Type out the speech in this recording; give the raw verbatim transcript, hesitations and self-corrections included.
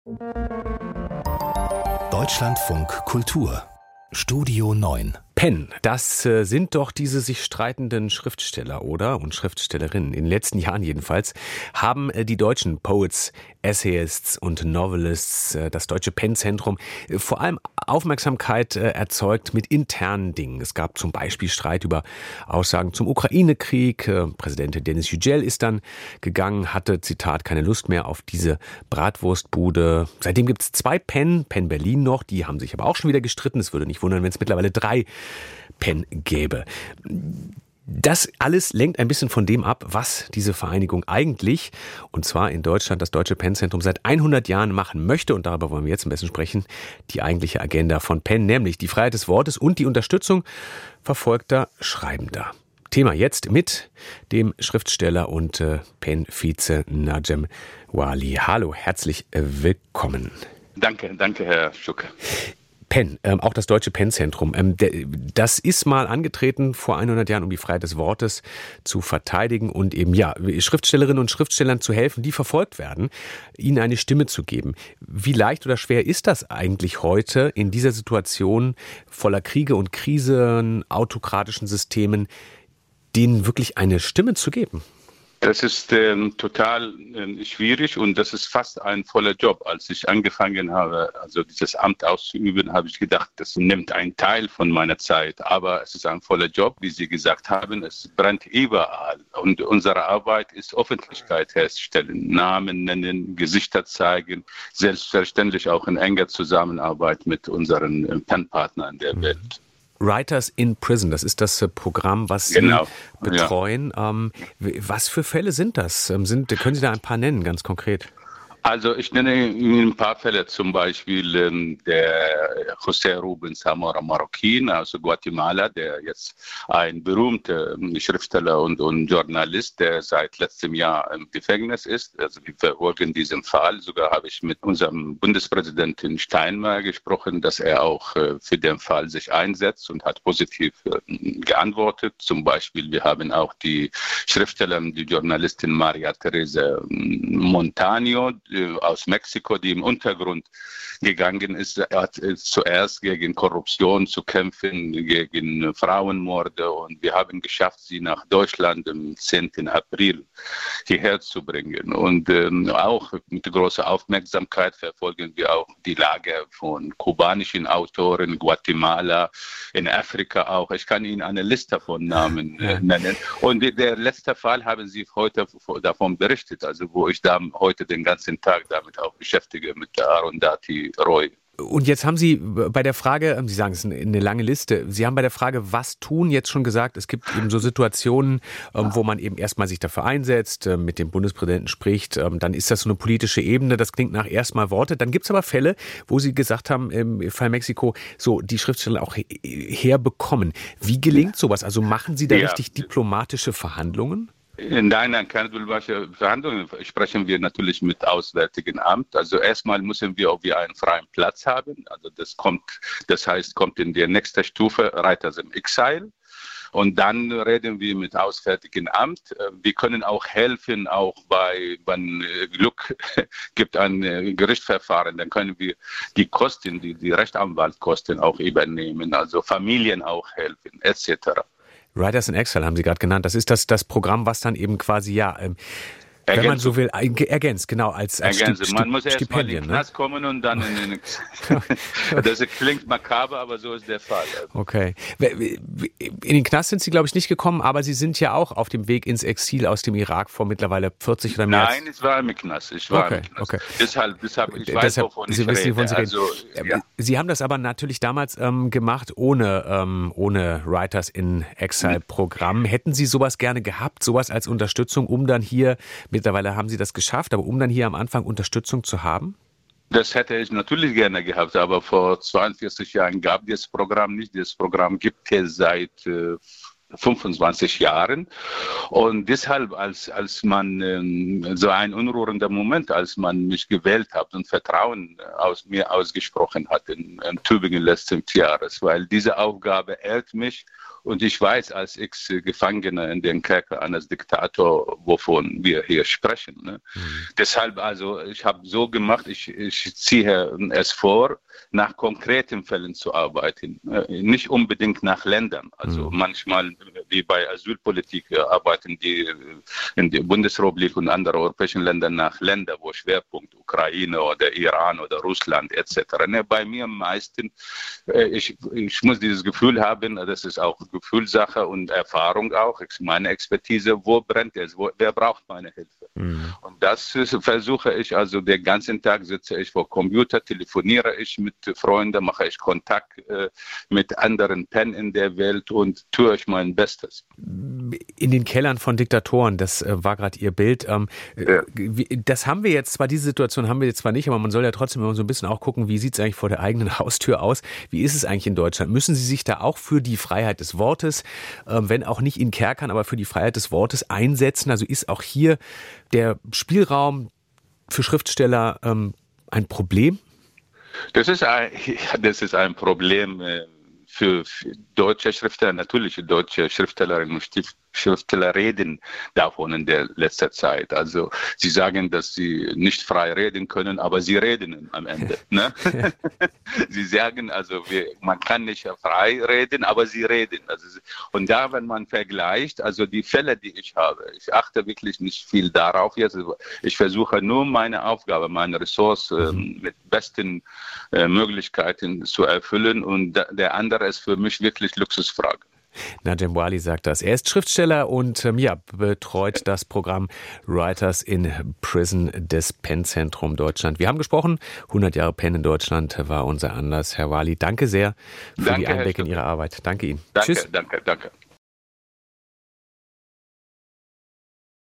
Deutschlandfunk Kultur Studio neun. Penn, das äh, sind doch diese sich streitenden Schriftsteller, oder? Und Schriftstellerinnen. In den letzten Jahren jedenfalls haben äh, die deutschen Poets, Essayists und Novelists, äh, das Deutsche Penn-Zentrum, äh, vor allem Aufmerksamkeit äh, erzeugt mit internen Dingen. Es gab zum Beispiel Streit über Aussagen zum Ukraine-Krieg. Äh, Präsident Denis Yücel ist dann gegangen, hatte, Zitat, keine Lust mehr auf diese Bratwurstbude. Seitdem gibt es zwei Penn, Penn Berlin noch, die haben sich aber auch schon wieder gestritten. Es würde nicht wundern, wenn es mittlerweile drei Penn gäbe. Das alles lenkt ein bisschen von dem ab, was diese Vereinigung eigentlich, und zwar in Deutschland das Deutsche Penn-Zentrum, seit hundert Jahren machen möchte. Und darüber wollen wir jetzt ein bisschen sprechen. Die eigentliche Agenda von Penn, nämlich die Freiheit des Wortes und die Unterstützung verfolgter Schreibender. Thema jetzt mit dem Schriftsteller und äh, Penn-Vize Najem Wali. Hallo, herzlich äh, willkommen. Danke, danke, Herr Schuck. Penn, ähm, auch das Deutsche Penn-Zentrum, ähm, der, das ist mal angetreten vor hundert Jahren, um die Freiheit des Wortes zu verteidigen und eben ja Schriftstellerinnen und Schriftstellern zu helfen, die verfolgt werden, ihnen eine Stimme zu geben. Wie leicht oder schwer ist das eigentlich heute in dieser Situation voller Kriege und Krisen, autokratischen Systemen, denen wirklich eine Stimme zu geben? Das ist ähm, total ähm, schwierig und das ist fast ein voller Job. Als ich angefangen habe, also dieses Amt auszuüben, habe ich gedacht, das nimmt einen Teil von meiner Zeit. Aber es ist ein voller Job, wie Sie gesagt haben. Es brennt überall. Und unsere Arbeit ist Öffentlichkeit herstellen, Namen nennen, Gesichter zeigen. Selbstverständlich auch in enger Zusammenarbeit mit unseren äh, Pen-Partnern der Welt. Writers in Prison, das ist das Programm, was Sie genau. betreuen. Ja. Ähm, was für Fälle sind das? Sind, können Sie da ein paar nennen, ganz konkret? Also ich nenne Ihnen ein paar Fälle, zum Beispiel ähm, der José Rubén Zamora Marroquín aus Guatemala, der jetzt ein berühmter ähm, Schriftsteller und, und Journalist, der seit letztem Jahr im Gefängnis ist. Also wir verfolgen diesen Fall. Sogar habe ich mit unserem Bundespräsidenten Steinmeier gesprochen, dass er auch äh, für den Fall sich einsetzt und hat positiv äh, geantwortet. Zum Beispiel, wir haben auch die Schriftstellerin, die Journalistin Maria Teresa Montaño aus Mexiko, die im Untergrund gegangen ist. Er hat zuerst gegen Korruption zu kämpfen, gegen Frauenmorde, und wir haben geschafft, sie nach Deutschland am zehnten April hierher zu bringen. Und ähm, auch mit großer Aufmerksamkeit verfolgen wir auch die Lage von kubanischen Autoren, Guatemala, in Afrika auch. Ich kann Ihnen eine Liste von Namen äh, nennen. Und der letzte Fall haben Sie heute davon berichtet, also wo ich da heute den ganzen Tag damit auch beschäftige, mit der Arundhati Roy. Und jetzt haben Sie bei der Frage, Sie sagen, es ist eine lange Liste, Sie haben bei der Frage, was tun, jetzt schon gesagt, es gibt eben so Situationen, wo man eben erstmal sich dafür einsetzt, mit dem Bundespräsidenten spricht, dann ist das so eine politische Ebene, das klingt nach erstmal Worte. Dann gibt es aber Fälle, wo Sie gesagt haben, im Fall Mexiko, so die Schriftsteller auch herbekommen. Wie gelingt sowas? Also machen Sie da ja richtig diplomatische Verhandlungen? Nein, nein, keine diplomatische Verhandlungen. Sprechen wir natürlich mit Auswärtigen Amt. Also erstmal müssen wir, ob wir einen freien Platz haben. Also das kommt, das heißt, kommt in der nächsten Stufe Writers in Exile. Und dann reden wir mit Auswärtigen Amt. Wir können auch helfen, auch bei, wenn Glück gibt ein Gerichtsverfahren, dann können wir die Kosten, die, die Rechtsanwaltskosten auch übernehmen, also Familien auch helfen, et cetera. Writers in Exile haben Sie gerade genannt. Das ist das, das Programm, was dann eben quasi, ja, ähm, wenn man so will, ergänzt, genau, als, als Ergänzen. Sti- Man muss erst mal in Stipendien, den Knast kommen und dann in den... Das klingt makaber, aber so ist der Fall. Okay. In den Knast sind Sie, glaube ich, nicht gekommen, aber Sie sind ja auch auf dem Weg ins Exil aus dem Irak vor mittlerweile vierzig oder mehr. Nein, ich war im Knast. Ich war okay, im Knast. Okay. Deshalb, deshalb, ich weiß, deshalb, wovon Sie ich wissen, rede. wovon Sie reden. Also, ja. Sie haben das aber natürlich damals ähm, gemacht ohne, ähm, ohne Writers in Exile-Programm. Hätten Sie sowas gerne gehabt, sowas als Unterstützung, um dann hier, mittlerweile haben Sie das geschafft, aber um dann hier am Anfang Unterstützung zu haben? Das hätte ich natürlich gerne gehabt, aber vor zweiundvierzig Jahren gab es das Programm nicht. Das Programm gibt es seit äh, fünfundzwanzig Jahren. Und deshalb, als, als man ähm, so ein unrührender Moment, als man mich gewählt hat und Vertrauen aus mir ausgesprochen hat in, in Tübingen letzten Jahres, weil diese Aufgabe ehrt mich Und ich weiß als Ex-Gefangener in den Kerker als Diktator, wovon wir hier sprechen. Ne? Mhm. Deshalb, also ich habe so gemacht, ich, ich ziehe es vor, nach konkreten Fällen zu arbeiten, nicht unbedingt nach Ländern. Also mhm. manchmal, wie bei Asylpolitik, arbeiten die in der Bundesrepublik und anderen europäischen Ländern nach Ländern, wo Schwerpunkt Ukraine oder Iran oder Russland et cetera. Ne, bei mir am meisten, ich, ich muss dieses Gefühl haben, das ist auch Gefühlssache und Erfahrung auch, meine Expertise, wo brennt es, wo, wer braucht meine Hilfe? Mhm. Und das versuche ich, also den ganzen Tag sitze ich vor Computer, telefoniere ich mit Freunden, mache ich Kontakt äh, mit anderen Pen in der Welt und tue ich mein Bestes. In den Kellern von Diktatoren, das äh, war gerade Ihr Bild. Ähm, ja. Das haben wir jetzt zwar, diese Situation haben wir jetzt zwar nicht, aber man soll ja trotzdem immer so ein bisschen auch gucken, wie sieht es eigentlich vor der eigenen Haustür aus? Wie ist es eigentlich in Deutschland? Müssen Sie sich da auch für die Freiheit des Wortes, äh, wenn auch nicht in Kerkern, aber für die Freiheit des Wortes einsetzen? Also ist auch hier der Spielraum für Schriftsteller ähm, ein Problem? Das ist ein, das ist ein Problem für, für deutsche Schriftsteller, natürlich deutsche Schriftstellerinnen und Schriftsteller reden davon in der letzter Zeit. Also sie sagen, dass sie nicht frei reden können, aber sie reden am Ende. Ne? Sie sagen, also wir, man kann nicht frei reden, aber sie reden. Also, und da, wenn man vergleicht, also die Fälle, die ich habe, ich achte wirklich nicht viel darauf jetzt. Ich versuche nur meine Aufgabe, meine Ressource äh, mit besten äh, Möglichkeiten zu erfüllen und da, der andere ist für mich wirklich Luxusfrage. Najem Wali sagt das. Er ist Schriftsteller und ähm, ja, betreut das Programm Writers in Prison des Pen-Zentrum Deutschland. Wir haben gesprochen, hundert Jahre Pen in Deutschland war unser Anlass. Herr Wali, danke sehr für danke, die Einblicke in Ihre Arbeit. Danke Ihnen. Danke, Tschüss. danke, danke.